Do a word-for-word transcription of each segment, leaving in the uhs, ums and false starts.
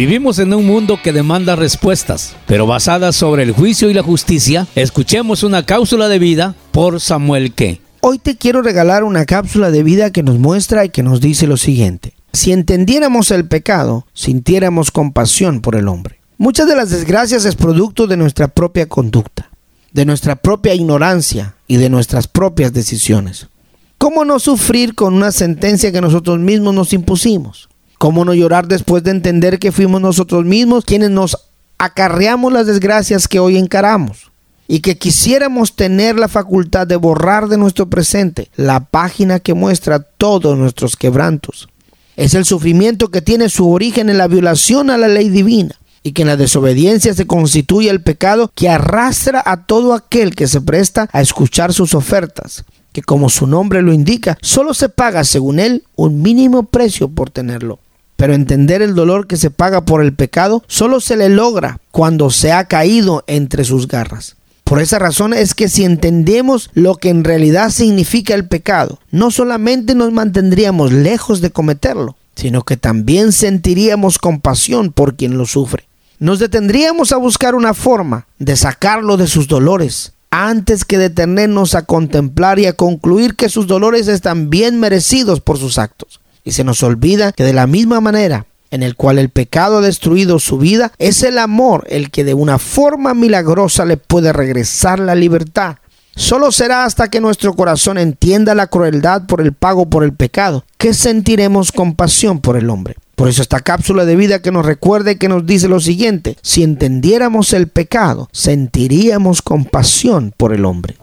Vivimos en un mundo que demanda respuestas, pero basadas sobre el juicio y la justicia. Escuchemos una cápsula de vida por Samuel Ke. Hoy te quiero regalar una cápsula de vida que nos muestra y que nos dice lo siguiente: si entendiéramos el pecado, sintiéramos compasión por el hombre. Muchas de las desgracias es producto de nuestra propia conducta, de nuestra propia ignorancia y de nuestras propias decisiones. ¿Cómo no sufrir con una sentencia que nosotros mismos nos impusimos? ¿Cómo no llorar después de entender que fuimos nosotros mismos quienes nos acarreamos las desgracias que hoy encaramos? Y que quisiéramos tener la facultad de borrar de nuestro presente la página que muestra todos nuestros quebrantos. Es el sufrimiento que tiene su origen en la violación a la ley divina, y que en la desobediencia se constituye el pecado que arrastra a todo aquel que se presta a escuchar sus ofertas, que como su nombre lo indica, solo se paga según él un mínimo precio por tenerlo. Pero entender el dolor que se paga por el pecado solo se le logra cuando se ha caído entre sus garras. Por esa razón es que si entendemos lo que en realidad significa el pecado, no solamente nos mantendríamos lejos de cometerlo, sino que también sentiríamos compasión por quien lo sufre. Nos detendríamos a buscar una forma de sacarlo de sus dolores, antes que detenernos a contemplar y a concluir que sus dolores están bien merecidos por sus actos. Y se nos olvida que de la misma manera en el cual el pecado ha destruido su vida, es el amor el que de una forma milagrosa le puede regresar la libertad. Solo será hasta que nuestro corazón entienda la crueldad por el pago por el pecado que sentiremos compasión por el hombre. Por eso esta cápsula de vida que nos recuerda y que nos dice lo siguiente: si entendiéramos el pecado, sentiríamos compasión por el hombre.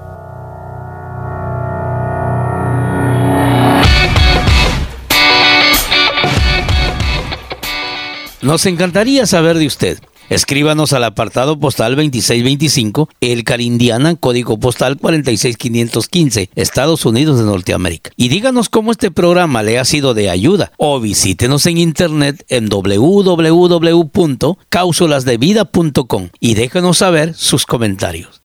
Nos encantaría saber de usted. Escríbanos al apartado postal veintiséis veinticinco, Elkhart, Indiana, código postal cuarenta y seis quinientos quince, Estados Unidos de Norteamérica. Y díganos cómo este programa le ha sido de ayuda. O visítenos en internet en doble u doble u doble u punto cápsulas de vida punto com y déjenos saber sus comentarios.